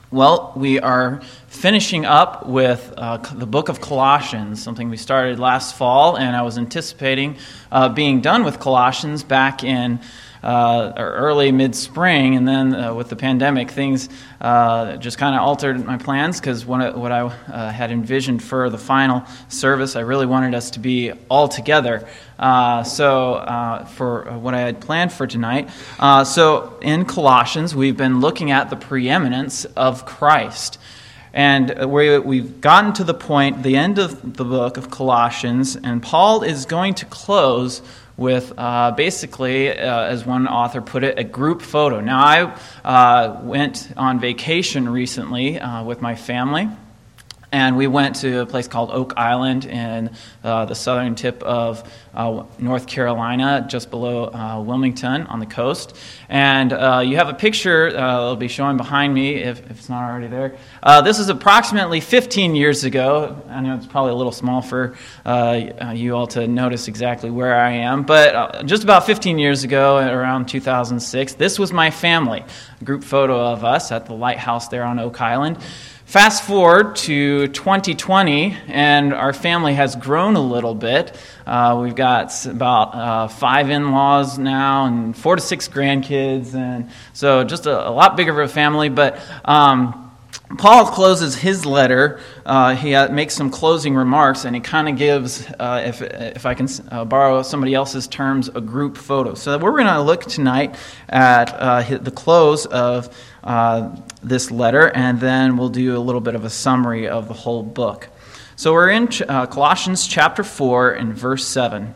Well, we are finishing up with the book of Colossians, something we started last fall, and I was anticipating being done with Colossians back in early mid-spring, and then with the pandemic, things just kind of altered my plans, because what I had envisioned for the final service, I really wanted us to be all together. So for what I had planned for tonight, so in Colossians, we've been looking at the preeminence of Christ. And we've gotten to the point, the end of the book of Colossians, and Paul is going to close with basically, as one author put it, a group photo. Now, I went on vacation recently with my family, and we went to a place called Oak Island in the southern tip of North Carolina, just below Wilmington on the coast. And you have a picture that'll be showing behind me, if it's not already there. This is approximately 15 years ago. I know it's probably a little small for you all to notice exactly where I am, but just about 15 years ago, around 2006, this was my family, a group photo of us at the lighthouse there on Oak Island. Fast forward to 2020, and our family has grown a little bit. We've got about 5 in-laws now and 4 to 6 grandkids, and so just a lot bigger of a family. But Paul closes his letter. He makes some closing remarks, and he kind of gives, if I can borrow somebody else's terms, a group photo. So we're going to look tonight at the close of this letter, and then we'll do a little bit of a summary of the whole book. So we're in Colossians chapter 4 and verse 7.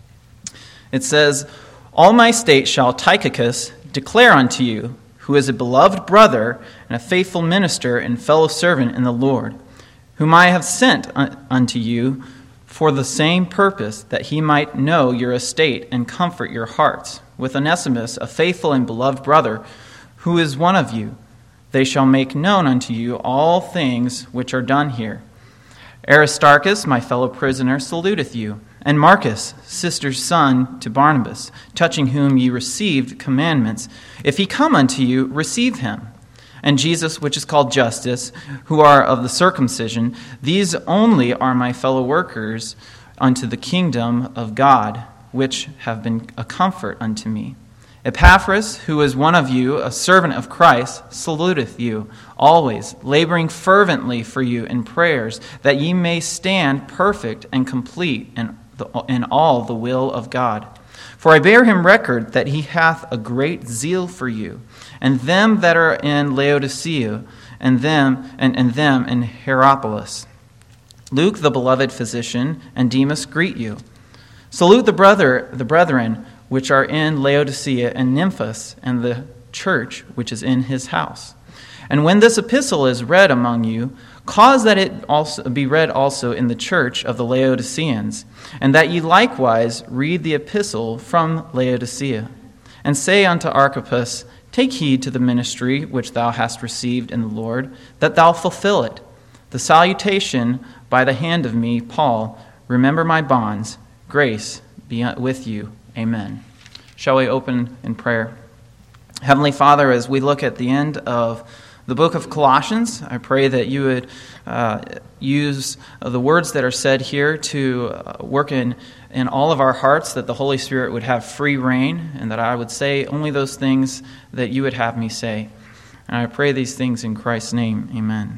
It says, "All my state shall Tychicus declare unto you, who is a beloved brother and a faithful minister and fellow servant in the Lord, whom I have sent unto you for the same purpose, that he might know your estate and comfort your hearts, with Onesimus, a faithful and beloved brother, who is one of you. They shall make known unto you all things which are done here. Aristarchus, my fellow prisoner, saluteth you, and Marcus, sister's son to Barnabas, touching whom ye received commandments. If he come unto you, receive him. And Jesus, which is called Justus, who are of the circumcision, these only are my fellow workers unto the kingdom of God, which have been a comfort unto me. Epaphras, who is one of you, a servant of Christ, saluteth you, always laboring fervently for you in prayers, that ye may stand perfect and complete in all the will of God. For I bear him record that he hath a great zeal for you, and them that are in Laodicea, and them in Hierapolis. Luke, the beloved physician, and Demas greet you. Salute the brethren which are in Laodicea, and Nymphas, and the church which is in his house. And when this epistle is read among you, cause that it also be read also in the church of the Laodiceans, and that ye likewise read the epistle from Laodicea. And say unto Archippus, take heed to the ministry which thou hast received in the Lord, that thou fulfill it. The salutation by the hand of me, Paul. Remember my bonds. Grace be with you. Amen." Shall we open in prayer? Heavenly Father, as we look at the end of the book of Colossians, I pray that you would use the words that are said here to work in all of our hearts, that the Holy Spirit would have free reign, and that I would say only those things that you would have me say. And I pray these things in Christ's name. Amen.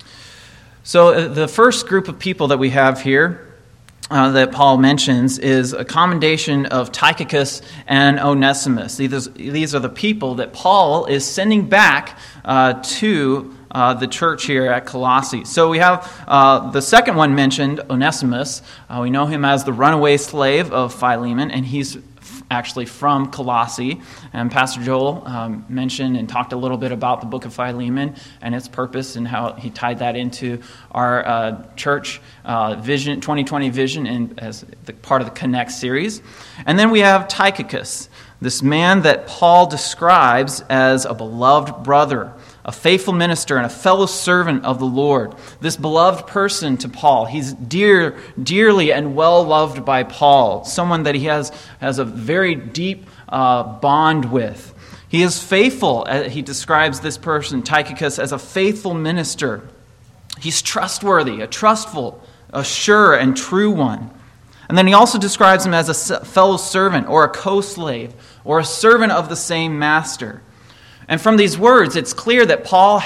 So the first group of people that we have here that Paul mentions is a commendation of Tychicus and Onesimus. These are the people that Paul is sending back to the church here at Colossae. So we have the second one mentioned, Onesimus. We know him as the runaway slave of Philemon, and he's actually from Colossae. And Pastor Joel mentioned and talked a little bit about the book of Philemon and its purpose, and how he tied that into our church vision, 2020 vision, and as the part of the Connect series. And then we have Tychicus, this man that Paul describes as a beloved brother, a faithful minister, and a fellow servant of the Lord. This beloved person to Paul. He's dearly and well loved by Paul, someone that he has a very deep bond with. He is faithful. He describes this person, Tychicus, as a faithful minister. He's trustworthy, a trustful, a sure and true one. And then he also describes him as a fellow servant or a co-slave or a servant of the same master. And from these words, it's clear that Paul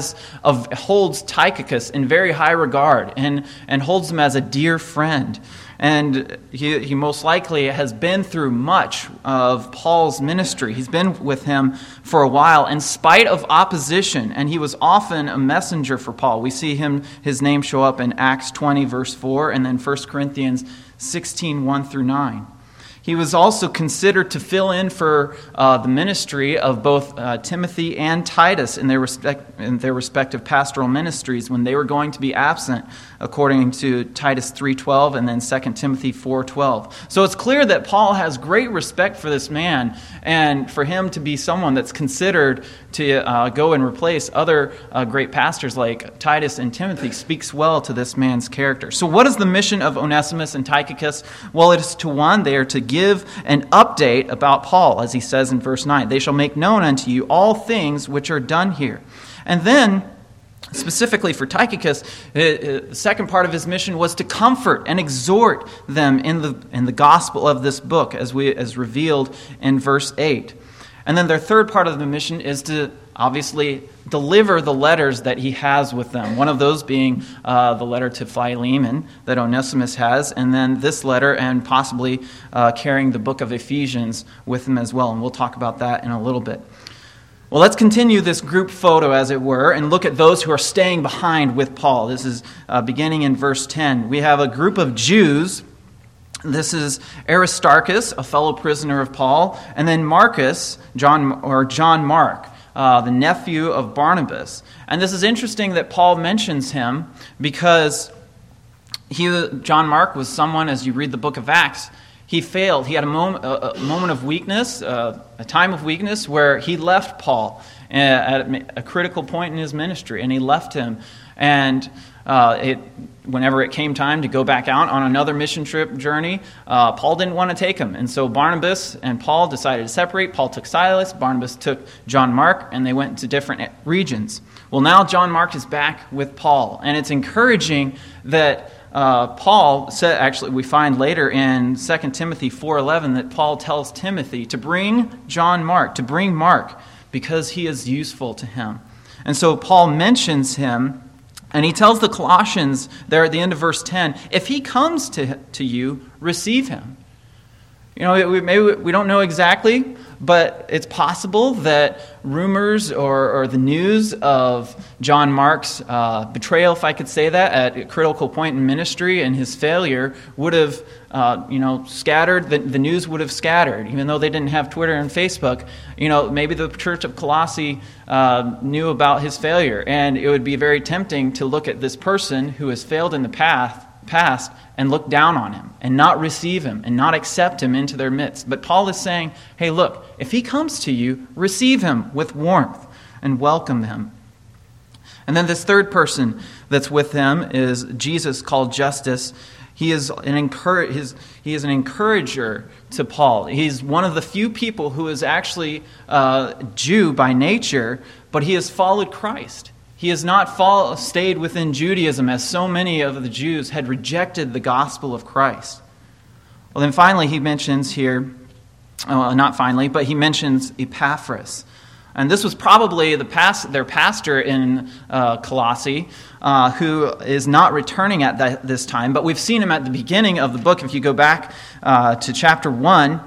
holds Tychicus in very high regard and holds him as a dear friend. And he most likely has been through much of Paul's ministry. He's been with him for a while in spite of opposition, and he was often a messenger for Paul. We see his name show up in Acts 20, verse 4, and then 1 Corinthians 16, 1 through 9. He was also considered to fill in for the ministry of both Timothy and Titus in their respective pastoral ministries when they were going to be absent, according to Titus 3:12 and then 2 Timothy 4:12. So it's clear that Paul has great respect for this man, and for him to be someone that's considered to go and replace other great pastors like Titus and Timothy speaks well to this man's character. So what is the mission of Onesimus and Tychicus? Well, it is to one, they are to give an update about Paul, as he says in verse 9. They shall make known unto you all things which are done here. And then, specifically for Tychicus, the second part of his mission was to comfort and exhort them in the gospel of this book, as revealed in verse 8. And then their third part of the mission is to obviously deliver the letters that he has with them. One of those being the letter to Philemon that Onesimus has, and then this letter and possibly carrying the book of Ephesians with him as well. And we'll talk about that in a little bit. Well, let's continue this group photo, as it were, and look at those who are staying behind with Paul. This is beginning in verse 10. We have a group of Jews. This is Aristarchus, a fellow prisoner of Paul, and then Marcus, John Mark, the nephew of Barnabas. And this is interesting that Paul mentions him because John Mark was someone, as you read the book of Acts, he failed. He had a moment of weakness, a time of weakness where he left Paul at a critical point in his ministry, and he left him. And whenever it came time to go back out on another mission trip journey, Paul didn't want to take him. And so Barnabas and Paul decided to separate. Paul took Silas, Barnabas took John Mark, and they went into different regions. Well, now John Mark is back with Paul, and it's encouraging that Paul said, actually we find later in 2 Timothy 4:11 that Paul tells Timothy to bring Mark, because he is useful to him. And so Paul mentions him, and he tells the Colossians there at the end of verse 10, if he comes to you, receive him. You know, maybe we don't know exactly, but it's possible that rumors or the news of John Mark's betrayal, if I could say that, at a critical point in ministry and his failure would have, scattered. The news would have scattered, even though they didn't have Twitter and Facebook. You know, maybe the church of Colossae knew about his failure, and it would be very tempting to look at this person who has failed in the past and look down on him and not receive him and not accept him into their midst. But Paul is saying, hey, look, if he comes to you, receive him with warmth and welcome him. And then this third person that's with him is Jesus, called Justus. He is an encourager to Paul. He's one of the few people who is actually Jew by nature, but he has followed Christ. He has not stayed within Judaism, as so many of the Jews had rejected the gospel of Christ. Well, then finally he mentions here, but he mentions Epaphras. And this was probably their pastor in Colossae, who is not returning at this time. But we've seen him at the beginning of the book. If you go back to chapter 1,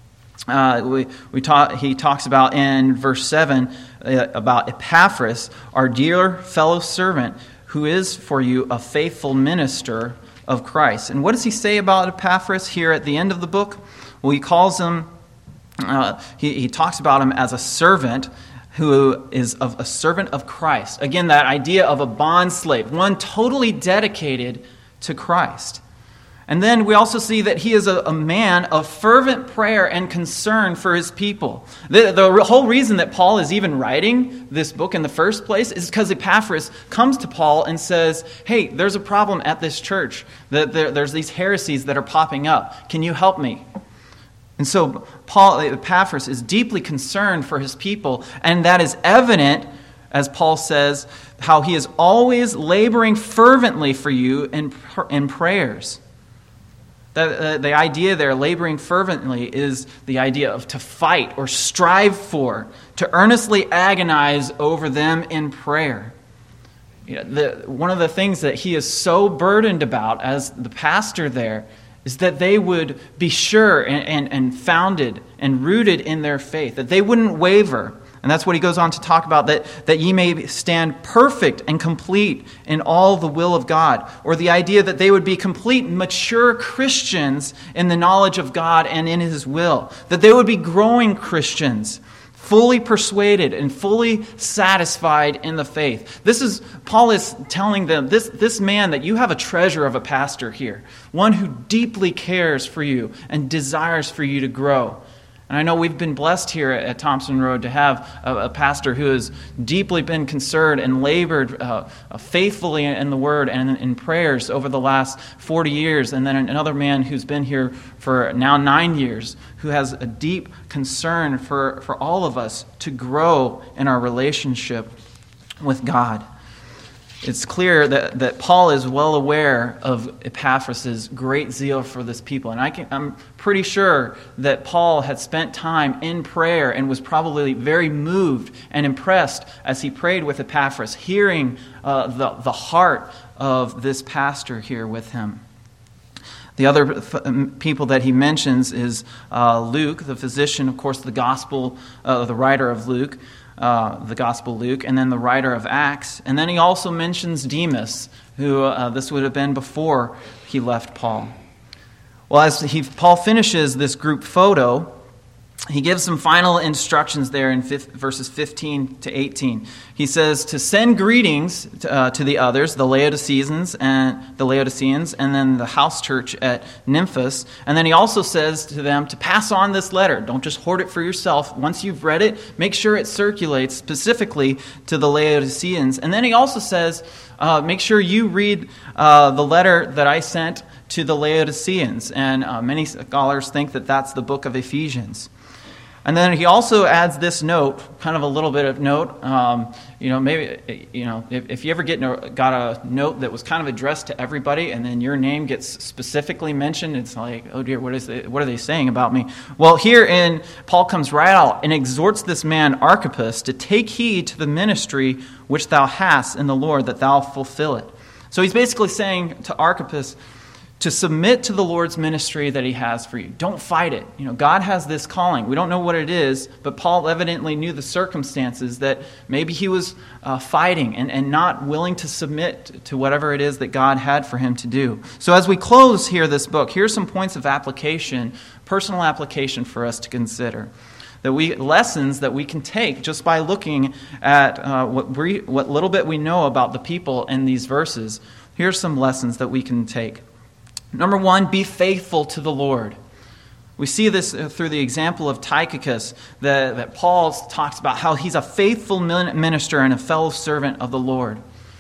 he talks about in verse 7 about Epaphras, our dear fellow servant, who is for you a faithful minister of Christ. And what does he say about Epaphras here at the end of the book? Well, he calls him, he talks about him as a servant who is a servant of Christ. Again, that idea of a bond slave, one totally dedicated to Christ. And then we also see that he is a man of fervent prayer and concern for his people. The whole reason that Paul is even writing this book in the first place is because Epaphras comes to Paul and says, hey, there's a problem at this church. There's these heresies that are popping up. Can you help me? And so Epaphras is deeply concerned for his people, and that is evident, as Paul says, how he is always laboring fervently for you in prayers. The idea there, laboring fervently, is the idea of to fight or strive for, to earnestly agonize over them in prayer. One of the things that he is so burdened about as the pastor there is that they would be sure and founded and rooted in their faith, that they wouldn't waver. And that's what he goes on to talk about, that ye may stand perfect and complete in all the will of God. Or the idea that they would be complete, mature Christians in the knowledge of God and in his will. That they would be growing Christians, fully persuaded and fully satisfied in the faith. Paul is telling them, this man, that you have a treasure of a pastor here. One who deeply cares for you and desires for you to grow. And I know we've been blessed here at Thompson Road to have a pastor who has deeply been concerned and labored faithfully in the Word and in prayers over the last 40 years. And then another man who's been here for now 9 years, who has a deep concern for all of us to grow in our relationship with God. It's clear that Paul is well aware of Epaphras' great zeal for this people. And I'm pretty sure that Paul had spent time in prayer and was probably very moved and impressed as he prayed with Epaphras, hearing the heart of this pastor here with him. The other people that he mentions is Luke, the physician, of course, the writer of Luke. The Gospel Luke, and then the writer of Acts. And then he also mentions Demas, who this would have been before he left Paul. Well, as Paul finishes this group photo, he gives some final instructions there in verses 15 to 18. He says to send greetings to the others, the Laodiceans, and then the house church at Nymphos. And then he also says to them to pass on this letter. Don't just hoard it for yourself. Once you've read it, make sure it circulates specifically to the Laodiceans. And then he also says, make sure you read the letter that I sent to the Laodiceans. And many scholars think that that's the book of Ephesians. And then he also adds this note, kind of a little bit of note. If you ever got a note that was kind of addressed to everybody, and then your name gets specifically mentioned, it's like, oh dear, what are they saying about me? Well, Paul comes right out and exhorts this man Archippus to take heed to the ministry which thou hast in the Lord, that thou fulfill it. So he's basically saying to Archippus to submit to the Lord's ministry that he has for you. Don't fight it. God has this calling. We don't know what it is, but Paul evidently knew the circumstances that maybe he was fighting and not willing to submit to whatever it is that God had for him to do. So as we close here this book, here's some points of application, personal application for us to consider. Lessons that we can take just by looking at what little bit we know about the people in these verses. Here's some lessons that we can take. Number one, be faithful to the Lord. We see this through the example of Tychicus, that Paul talks about how he's a faithful minister and a fellow servant of the Lord.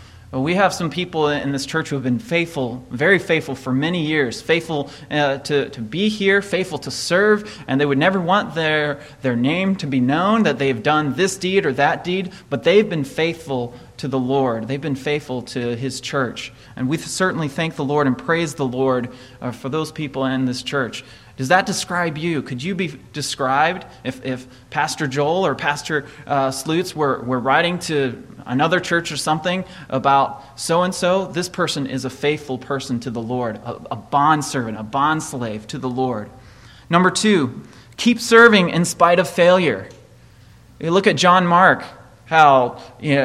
We have some people in this church who have been faithful, very faithful for many years, faithful to be here, faithful to serve, and they would never want their name to be known, that they've done this deed or that deed, but they've been faithful to the Lord. They've been faithful to his church. And we certainly thank the Lord and praise the Lord for those people in this church. Does that describe you? Could you be described if Pastor Joel or Pastor Slutz were writing to another church or something about so-and-so? This person is a faithful person to the Lord, a bondservant, a bondslave to the Lord. Number two, keep serving in spite of failure. You look at John Mark, how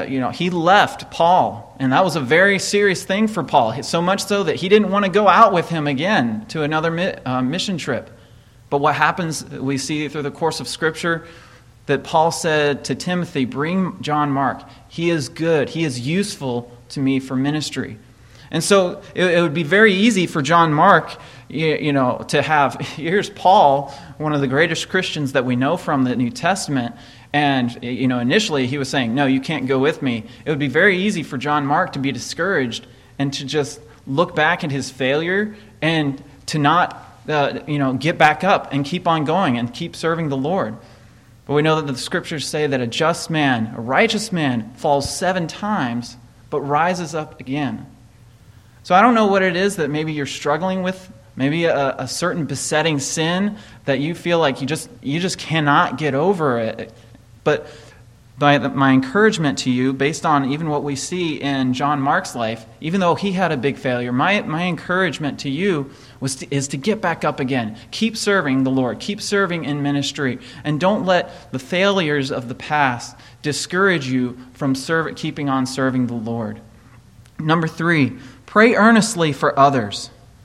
he left Paul, and that was a very serious thing for Paul, so much so that he didn't want to go out with him again to another mission trip. But what happens, we see through the course of Scripture, that Paul said to Timothy, bring John Mark. He is good. He is useful to me for ministry. And so it would be very easy for John Mark, to have, here's Paul, one of the greatest Christians that we know from the New Testament. And, initially he was saying, no, you can't go with me. It would be very easy for John Mark to be discouraged and to just look back at his failure and to not get back up and keep on going and keep serving the Lord. But we know that the Scriptures say that a just man, a righteous man, falls 7 times, but rises up again. So I don't know what it is that maybe you're struggling with, maybe a certain besetting sin that you feel like you just cannot get over it. But my encouragement to you, based on even what we see in John Mark's life, even though he had a big failure, my encouragement to you is to get back up again. Keep serving the Lord. Keep serving in ministry. And don't let the failures of the past discourage you from keeping on serving the Lord. Number 3, pray earnestly for others.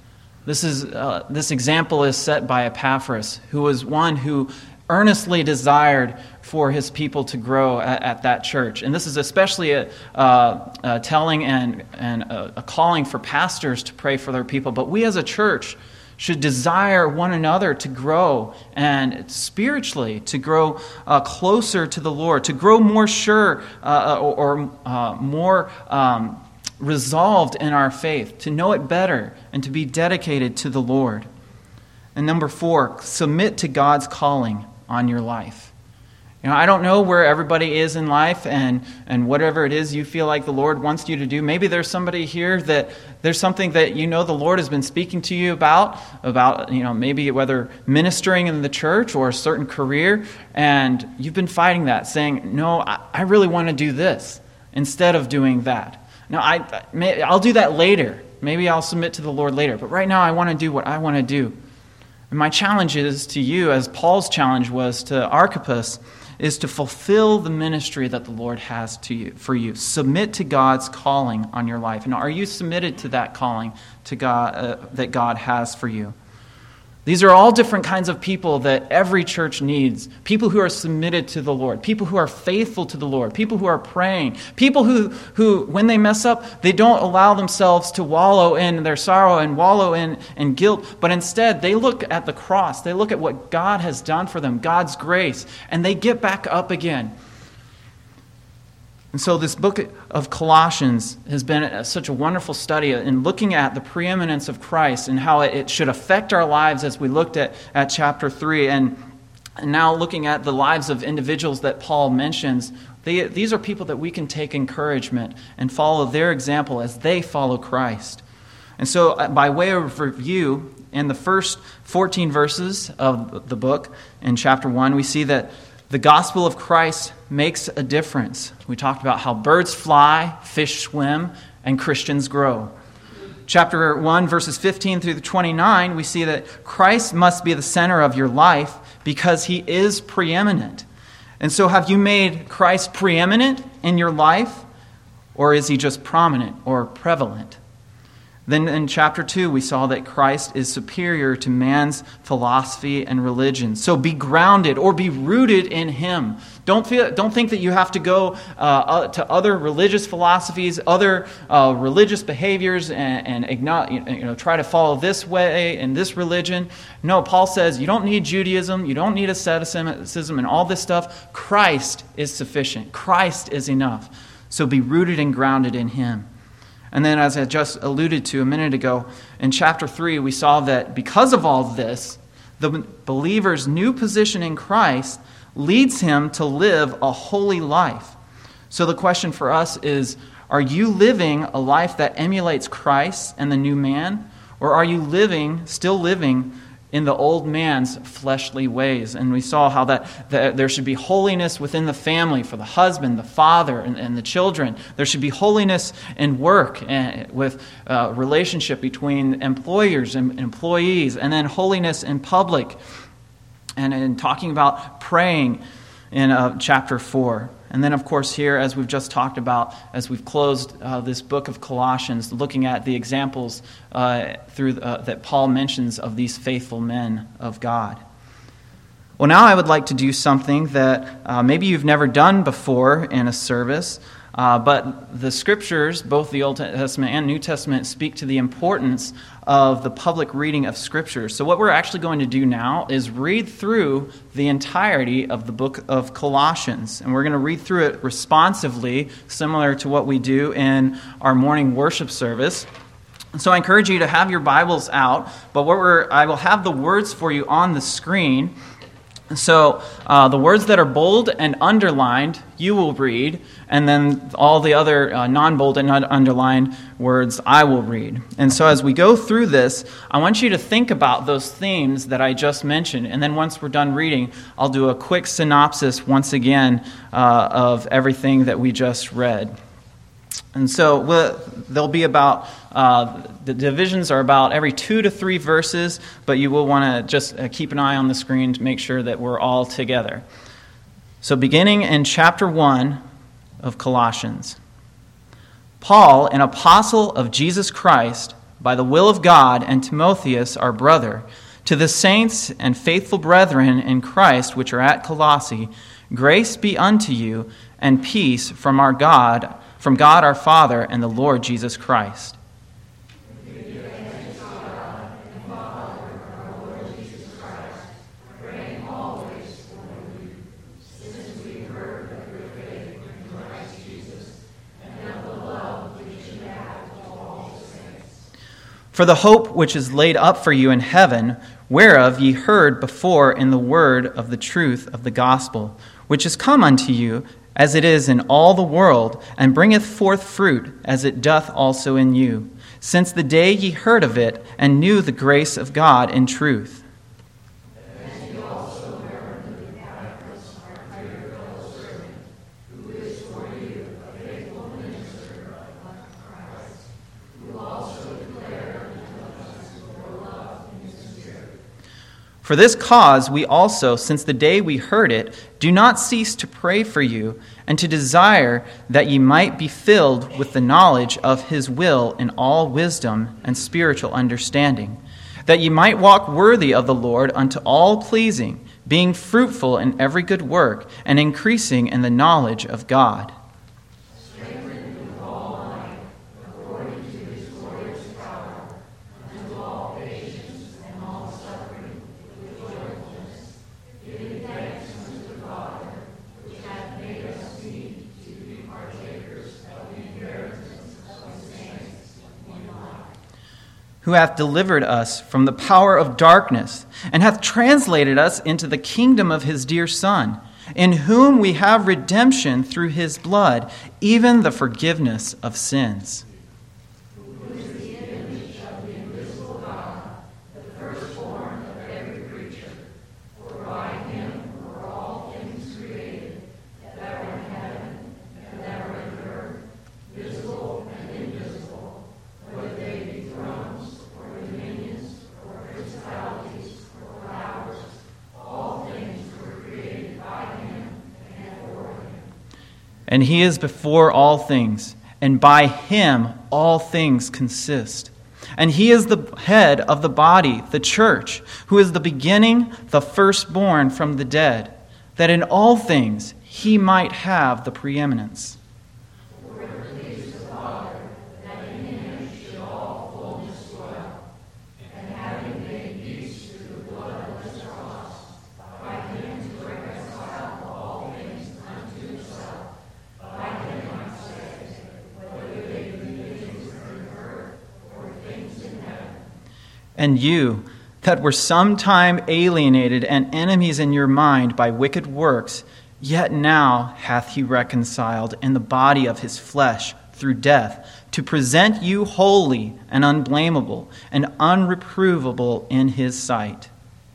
This example is set by Epaphras, who was one who earnestly desired for his people to grow at that church. And this is especially a telling and a calling for pastors to pray for their people. But we as a church should desire one another to grow, and spiritually to grow closer to the Lord, to grow more sure or more resolved in our faith, to know it better, and to be dedicated to the Lord. And number 4, submit to God's calling on your life. I don't know where everybody is in life and whatever it is you feel like the Lord wants you to do. Maybe there's somebody here that there's something that the Lord has been speaking to you about maybe whether ministering in the church or a certain career, and you've been fighting that, saying, no, I really want to do this instead of doing that. Now, I'll do that later. Maybe I'll submit to the Lord later. But right now I want to do what I want to do. And my challenge is to you, as Paul's challenge was to Archippus, is to fulfill the ministry that the Lord has for you. Submit to God's calling on your life. And are you submitted to that calling to God that God has for you? These are all different kinds of people that every church needs. People who are submitted to the Lord. People who are faithful to the Lord. People who are praying. People who when they mess up, they don't allow themselves to wallow in their sorrow and wallow in guilt, but instead they look at the cross. They look at what God has done for them, God's grace, and they get back up again. And so this book of Colossians has been such a wonderful study in looking at the preeminence of Christ and how it should affect our lives as we looked at chapter 3. And now looking at the lives of individuals that Paul mentions, these are people that we can take encouragement and follow their example as they follow Christ. And so by way of review, in the first 14 verses of the book, in chapter 1, we see that the gospel of Christ makes a difference. We talked about how birds fly, fish swim, and Christians grow. Chapter 1, verses 15 through 29, we see that Christ must be the center of your life because he is preeminent. And so have you made Christ preeminent in your life, or is he just prominent or prevalent? Then in chapter 2, we saw that Christ is superior to man's philosophy and religion. So be grounded or be rooted in him. Don't think that you have to go to other religious philosophies, other religious behaviors, and try to follow this way and this religion. No, Paul says you don't need Judaism, you don't need asceticism and all this stuff. Christ is sufficient. Christ is enough. So be rooted and grounded in him. And then, as I just alluded to a minute ago, in chapter 3, we saw that because of all this, the believer's new position in Christ leads him to live a holy life. So the question for us is, are you living a life that emulates Christ and the new man? Or are you still living in the old man's fleshly ways? And we saw how that there should be holiness within the family for the husband, the father, and the children. There should be holiness in work and with relationship between employers and employees, and then holiness in public. And in talking about praying in chapter 4. And then, of course, here, as we've just talked about, as we've closed this book of Colossians, looking at the examples that Paul mentions of these faithful men of God. Well, now I would like to do something that maybe you've never done before in a service, but the Scriptures, both the Old Testament and New Testament, speak to the importance of the public reading of Scripture. So what we're actually going to do now is read through the entirety of the book of Colossians. And we're going to read through it responsively, similar to what we do in our morning worship service. So I encourage you to have your Bibles out, but I will have the words for you on the screen. So the words that are bold and underlined, you will read, and then all the other non-bold and underlined words I will read. And so as we go through this, I want you to think about those themes that I just mentioned, and then once we're done reading, I'll do a quick synopsis once again of everything that we just read. And so there'll be about, the divisions are about every 2 to 3 verses, but you will want to just keep an eye on the screen to make sure that we're all together. So beginning in chapter 1 of Colossians. Paul, an apostle of Jesus Christ, by the will of God, and Timotheus, our brother, to the saints and faithful brethren in Christ which are at Colossae, grace be unto you, and peace from God our Father and the Lord Jesus Christ. For the hope which is laid up for you in heaven, whereof ye heard before in the word of the truth of the gospel, which is come unto you, as it is in all the world, and bringeth forth fruit, as it doth also in you, since the day ye heard of it, and knew the grace of God in truth. For this cause we also, since the day we heard it, do not cease to pray for you, and to desire that ye might be filled with the knowledge of his will in all wisdom and spiritual understanding, that ye might walk worthy of the Lord unto all pleasing, being fruitful in every good work, and increasing in the knowledge of God. Who hath delivered us from the power of darkness, and hath translated us into the kingdom of his dear Son, in whom we have redemption through his blood, even the forgiveness of sins. And he is before all things, and by him all things consist. And he is the head of the body, the church, who is the beginning, the firstborn from the dead, that in all things he might have the preeminence. And you, that were sometime alienated and enemies in your mind by wicked works, yet now hath he reconciled in the body of his flesh through death, to present you holy and unblameable and unreprovable in his sight.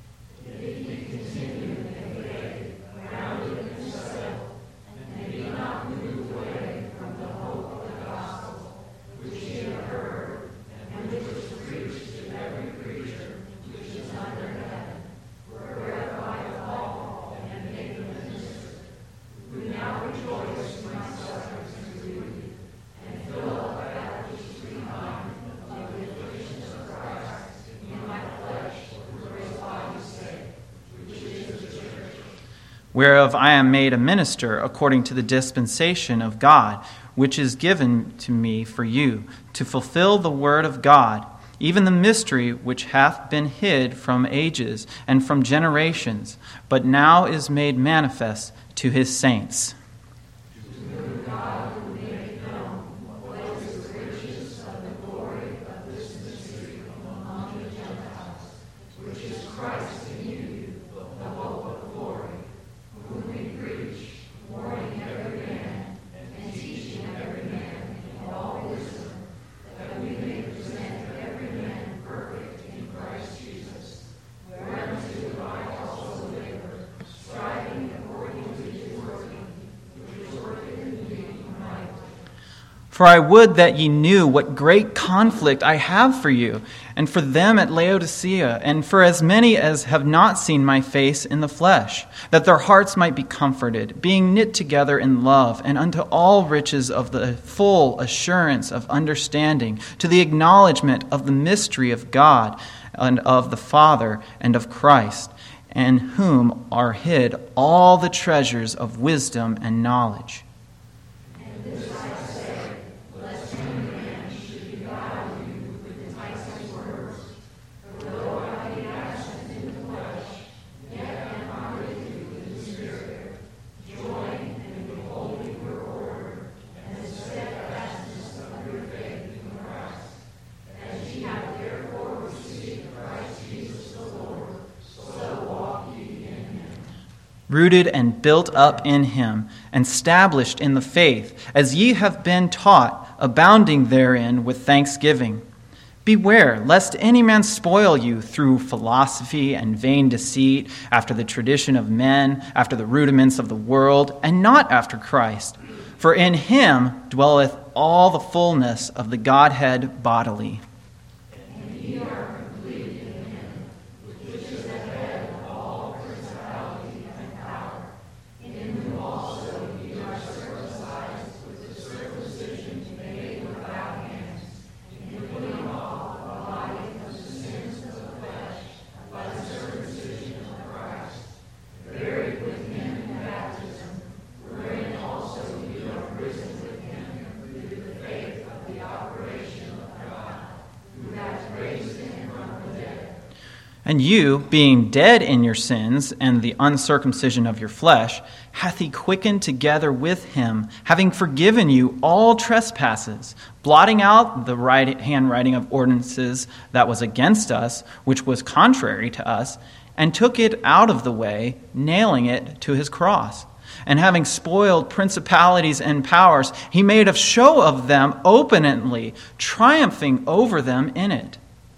Whereof I am made a minister according to the dispensation of God, which is given to me for you, to fulfill the word of God, even the mystery which hath been hid from ages and from generations, but now is made manifest to his saints. To God who made known what is the riches of the glory of this For I would that ye knew what great conflict I have for you, and for them at Laodicea, and for as many as have not seen my face in the flesh, that their hearts might be comforted, being knit together in love, and unto all riches of the full assurance of understanding, to the acknowledgement of the mystery of God, and of the Father, and of Christ, in whom are hid all the treasures of wisdom and knowledge. Rooted and built up in him, and established in the faith, as ye have been taught, abounding therein with thanksgiving. Beware, lest any man spoil you through philosophy and vain deceit, after the tradition of men, after the rudiments of the world, and not after Christ. For in him dwelleth all the fullness of the Godhead bodily. And ye are complete in him, which is the head of all principality and power, in whom also ye are circumcised with the circumcision made without hands, in putting off the body of the sins of the flesh by the circumcision of Christ, buried with him in baptism, wherein also ye are risen with him through the faith of the operation of God, who hath raised him from the dead. And you, being dead in your sins and the uncircumcision of your flesh, hath he quickened together with him, having forgiven you all trespasses, blotting out the handwriting of ordinances that was against us, which was contrary to us, and took it out of the way, nailing it to his cross. And having spoiled principalities and powers, he made a show of them openly, triumphing over them in it.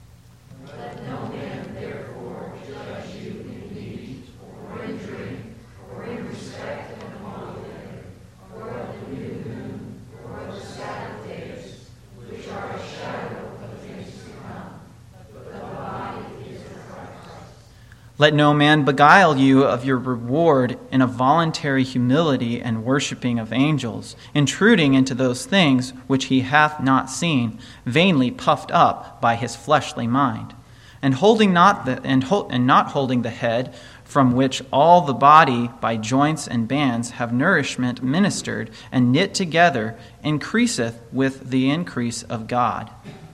Let no man therefore judge you in meat, or in drink, or in respect of an holiday, or of the new moon, or of the Sabbath days, which are a shadow of things to come, but the body is of Christ. Let no man beguile you of your reward in a voluntary humility and worshipping of angels, intruding into those things which he hath not seen, vainly puffed up by his fleshly mind, and not holding the head, from which all the body by joints and bands have nourishment ministered and knit together, increaseth with the increase of God.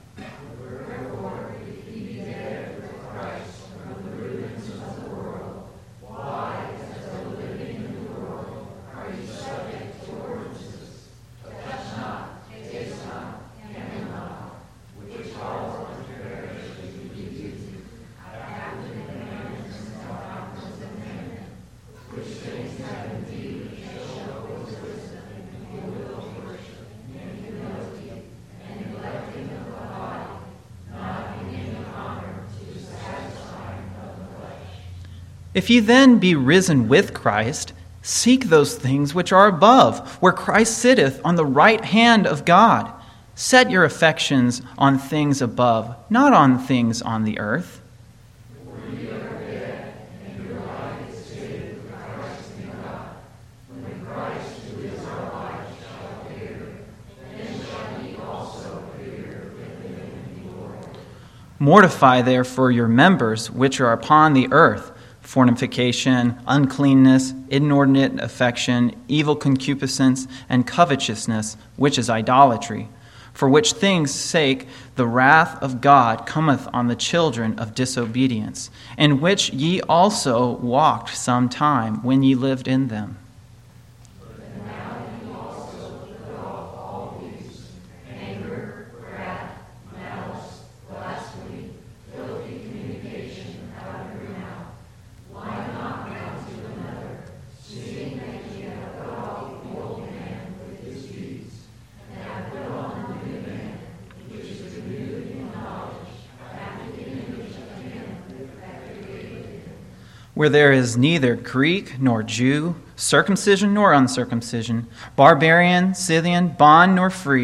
If ye then be risen with Christ, seek those things which are above, where Christ sitteth on the right hand of God. Set your affections on things above, not on things on the earth. For ye are dead, and your life is hid with Christ in God. When Christ, who is our life, shall appear, then shall ye also appear with him in glory. Mortify therefore your members which are upon the earth, fornication, uncleanness, inordinate affection, evil concupiscence, and covetousness, which is idolatry. For which things' sake the wrath of God cometh on the children of disobedience, in which ye also walked some time when ye lived in them. But now ye also put off all these: anger, wrath, malice, blasphemy, filthy communication out of your mouth. Lie not one to another, seeing that ye have put off the old man with his deeds, and have put on the new man, which is renewed in knowledge, after the image of him that created him. Where there is neither Greek nor Jew, circumcision nor uncircumcision, barbarian, Scythian, bond nor free,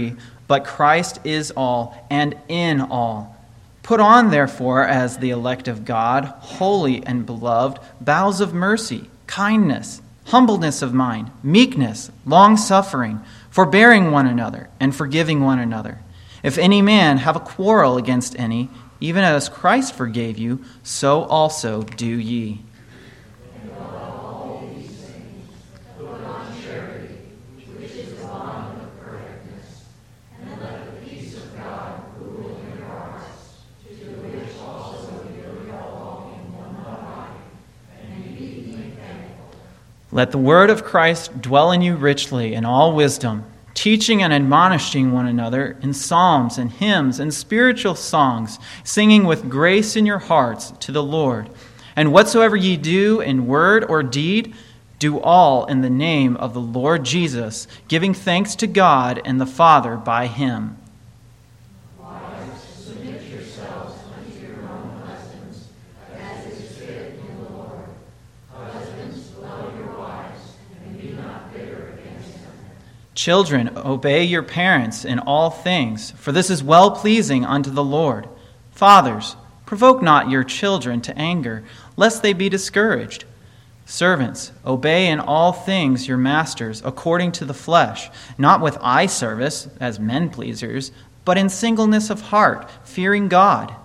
but Christ is all and in all. Put on, therefore, as the elect of God, holy and beloved, bowels of mercy, kindness, humbleness of mind, meekness, long-suffering, forbearing one another, and forgiving one another. If any man have a quarrel against any, even as Christ forgave you, so also do ye. Let the word of Christ dwell in you richly in all wisdom, teaching and admonishing one another in psalms and hymns and spiritual songs, singing with grace in your hearts to the Lord. And whatsoever ye do in word or deed, do all in the name of the Lord Jesus, giving thanks to God and the Father by him. Children, obey your parents in all things, for this is well-pleasing unto the Lord. Fathers, provoke not your children to anger, lest they be discouraged. Servants, obey in all things your masters according to the flesh, not with eye service as men-pleasers, but in singleness of heart, fearing God.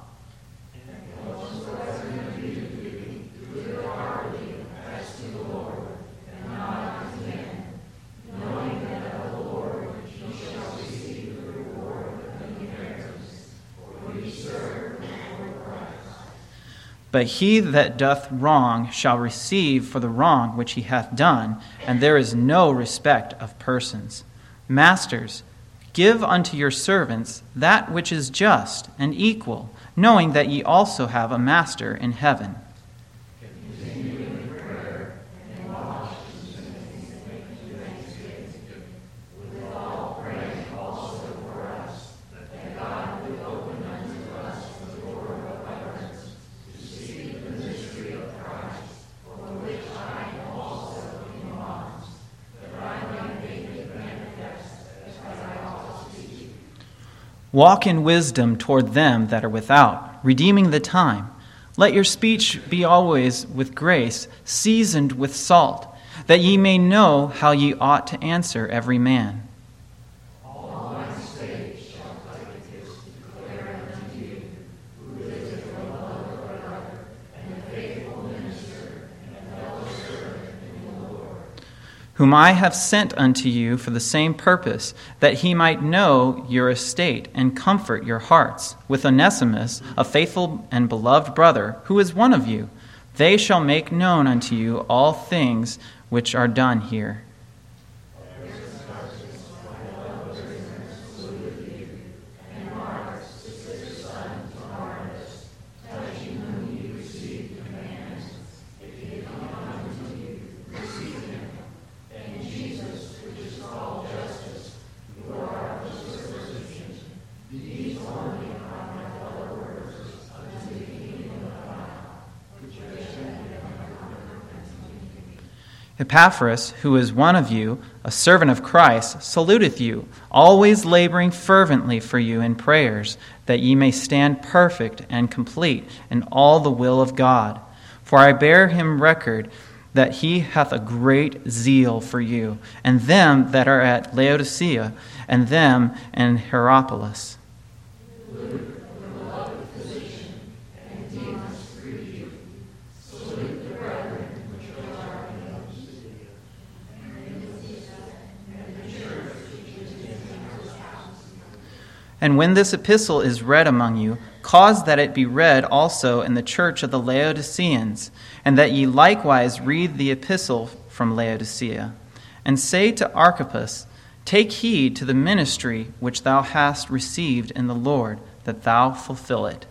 But he that doth wrong shall receive for the wrong which he hath done, and there is no respect of persons. Masters, give unto your servants that which is just and equal, knowing that ye also have a master in heaven. Walk in wisdom toward them that are without, redeeming the time. Let your speech be always with grace, seasoned with salt, that ye may know how ye ought to answer every man. All my state shall Titus declare unto you, who is the beloved brother and the faithful minister and fellow servant in the Lord, whom I have sent unto you for the same purpose, that he might know your estate and comfort your hearts, with Onesimus, a faithful and beloved brother, who is one of you. They shall make known unto you all things which are done here. Epaphras, who is one of you, a servant of Christ, saluteth you, always laboring fervently for you in prayers, that ye may stand perfect and complete in all the will of God. For I bear him record that he hath a great zeal for you, and them that are at Laodicea, and them in Hierapolis. And when this epistle is read among you, cause that it be read also in the church of the Laodiceans, and that ye likewise read the epistle from Laodicea. And say to Archippus, take heed to the ministry which thou hast received in the Lord, that thou fulfill it.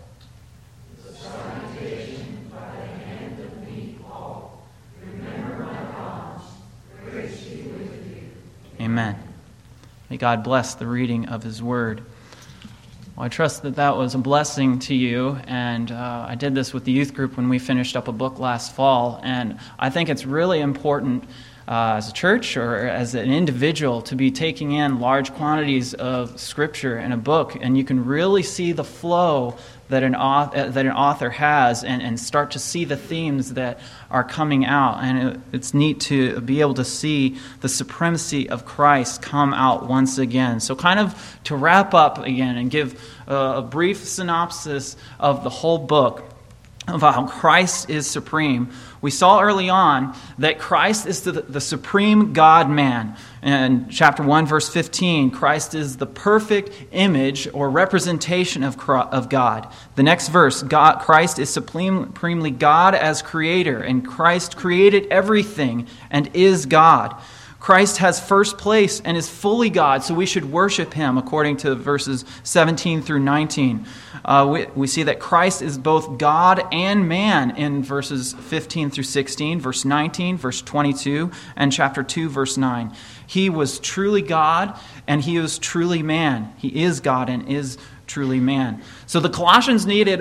Amen. May God bless the reading of his word. Well, I trust that that was a blessing to you, and I did this with the youth group when we finished up a book last fall, and I think it's really important as a church or as an individual to be taking in large quantities of Scripture in a book, and you can really see the flow that an author has and start to see the themes that are coming out. And it's neat to be able to see the supremacy of Christ come out once again. So kind of to wrap up again and give a brief synopsis of the whole book, of how Christ is supreme. We saw early on that Christ is the supreme God-man. In chapter 1, verse 15, Christ is the perfect image or representation of God. The next verse, Christ is supremely God as creator, and Christ created everything and is God. Christ has first place and is fully God, so we should worship him, according to verses 17 through 19. We see that Christ is both God and man in verses 15 through 16, verse 19, verse 22, and chapter 2, verse 9. He was truly God, and he was truly man. He is God and is truly man. So the Colossians needed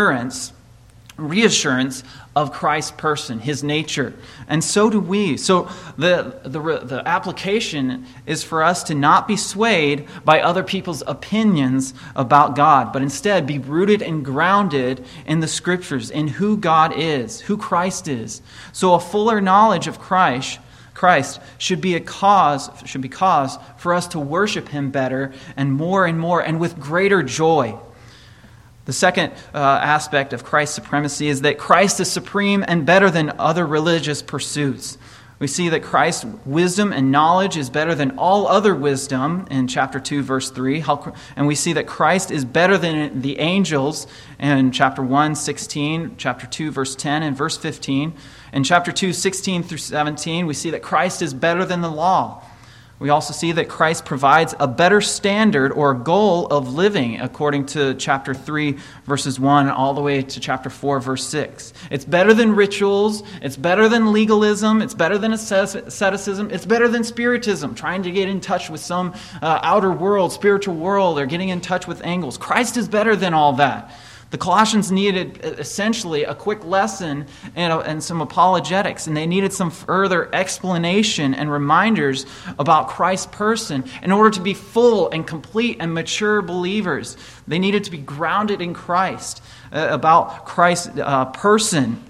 reassurance of Christ's person, his nature, and so do we. So the application is for us to not be swayed by other people's opinions about God, but instead be rooted and grounded in the Scriptures, in who God is, who Christ is. So a fuller knowledge of Christ should be cause for us to worship him better and more and with greater joy. The second aspect of Christ's supremacy is that Christ is supreme and better than other religious pursuits. We see that Christ's wisdom and knowledge is better than all other wisdom in chapter 2, verse 3. And we see that Christ is better than the angels in chapter 1, 16, chapter 2, verse 10, and verse 15. In chapter 2, 16 through 17, we see that Christ is better than the law. We also see that Christ provides a better standard or goal of living according to chapter 3, verses 1, all the way to chapter 4, verse 6. It's better than rituals. It's better than legalism. It's better than asceticism. It's better than spiritism, trying to get in touch with some outer world, spiritual world, or getting in touch with angels. Christ is better than all that. The Colossians needed essentially a quick lesson and some apologetics, and they needed some further explanation and reminders about Christ's person in order to be full and complete and mature believers. They needed to be grounded in Christ, about Christ's person.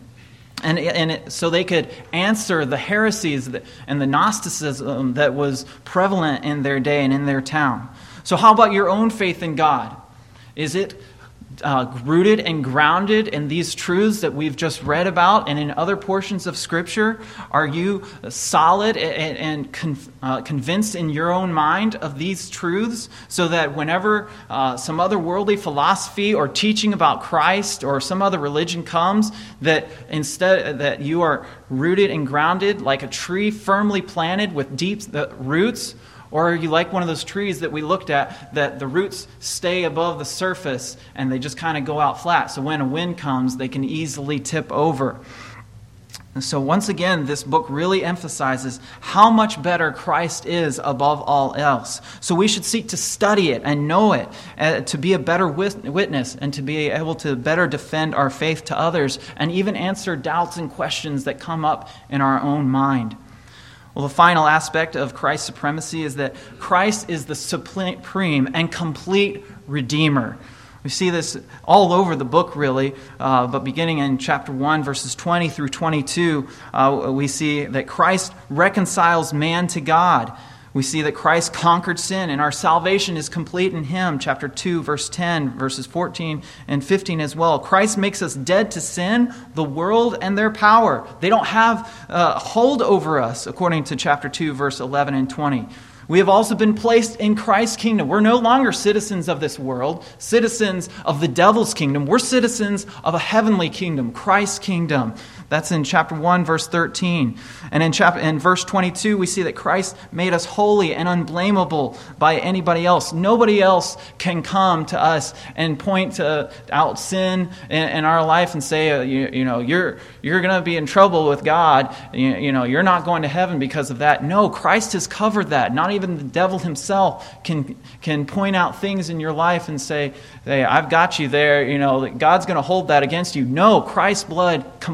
So they could answer the heresies and the Gnosticism that was prevalent in their day and in their town. So how about your own faith in God? Is it rooted and grounded in these truths that we've just read about and in other portions of Scripture? Are you solid and convinced in your own mind of these truths so that whenever some other worldly philosophy or teaching about Christ or some other religion comes, that instead that you are rooted and grounded like a tree firmly planted with deep roots? Or are you like one of those trees that we looked at, that the roots stay above the surface and they just kind of go out flat, so when a wind comes, they can easily tip over? And so once again, this book really emphasizes how much better Christ is above all else. So we should seek to study it and know it, to be a better witness and to be able to better defend our faith to others and even answer doubts and questions that come up in our own mind. Well, the final aspect of Christ's supremacy is that Christ is the supreme and complete Redeemer. We see this all over the book, really, but beginning in chapter 1, verses 20 through 22, we see that Christ reconciles man to God. We see that Christ conquered sin, and our salvation is complete in him. Chapter 2, verse 10, verses 14 and 15 as well. Christ makes us dead to sin, the world, and their power. They don't have hold over us, according to chapter 2, verse 11 and 20. We have also been placed in Christ's kingdom. We're no longer citizens of this world, citizens of the devil's kingdom. We're citizens of a heavenly kingdom, Christ's kingdom. That's in chapter 1, verse 13. And in verse 22, we see that Christ made us holy and unblameable by anybody else. Nobody else can come to us and point out sin in our life and say, you're going to be in trouble with God. You're not going to heaven because of that. No, Christ has covered that. Not even the devil himself can point out things in your life and say, hey, I've got you there. God's going to hold that against you. No, Christ's blood completely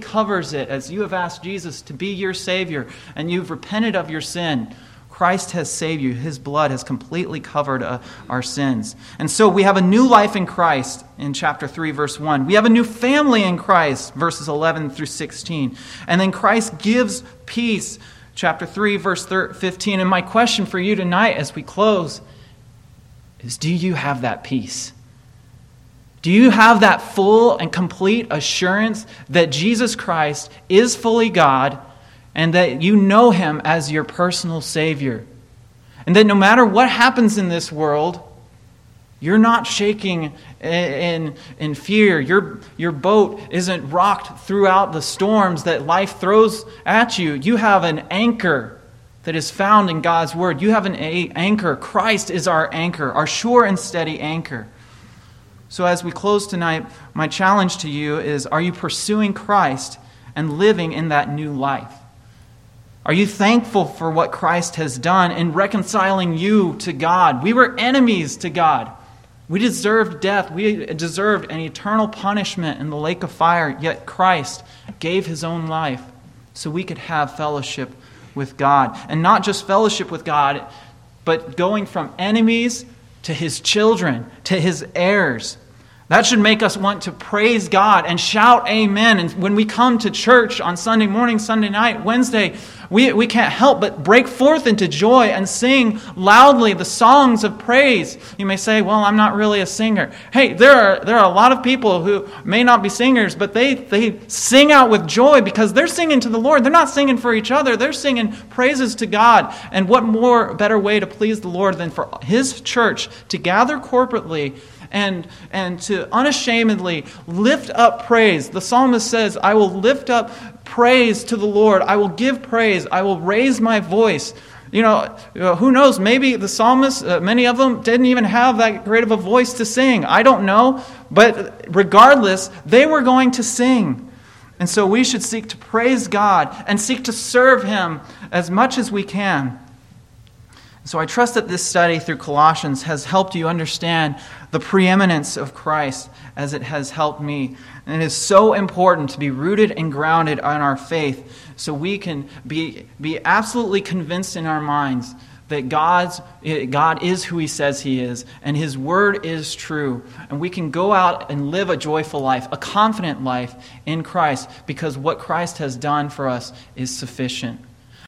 covers it. As you have asked Jesus to be your Savior and you've repented of your sin, Christ has saved you. His blood has completely covered our sins. And so we have a new life in Christ in chapter 3, verse 1. We have a new family in Christ, verses 11 through 16. And then Christ gives peace, chapter 3, verse 15. And my question for you tonight as we close is, do you have that peace? Do you have that full and complete assurance that Jesus Christ is fully God and that you know Him as your personal Savior? And that no matter what happens in this world, you're not shaking in fear. Your boat isn't rocked throughout the storms that life throws at you. You have an anchor that is found in God's Word. You have an anchor. Christ is our anchor, our sure and steady anchor. So as we close tonight, my challenge to you is, are you pursuing Christ and living in that new life? Are you thankful for what Christ has done in reconciling you to God? We were enemies to God. We deserved death. We deserved an eternal punishment in the lake of fire, yet Christ gave His own life so we could have fellowship with God. And not just fellowship with God, but going from enemies to His children, to His heirs. That should make us want to praise God and shout amen. And when we come to church on Sunday morning, Sunday night, Wednesday, we can't help but break forth into joy and sing loudly the songs of praise. You may say, well, I'm not really a singer. Hey, there are a lot of people who may not be singers, but they sing out with joy because they're singing to the Lord. They're not singing for each other. They're singing praises to God. And what better way to please the Lord than for His church to gather corporately and to unashamedly lift up praise. The psalmist says, I will lift up praise to the Lord. I will give praise. I will raise my voice. Who knows? Maybe the psalmists, many of them didn't even have that great of a voice to sing. I don't know. But regardless, they were going to sing. And so we should seek to praise God and seek to serve Him as much as we can. So I trust that this study through Colossians has helped you understand the preeminence of Christ as it has helped me. And it is so important to be rooted and grounded on our faith so we can be absolutely convinced in our minds that God is who He says He is, and His Word is true. And we can go out and live a joyful life, a confident life in Christ, because what Christ has done for us is sufficient.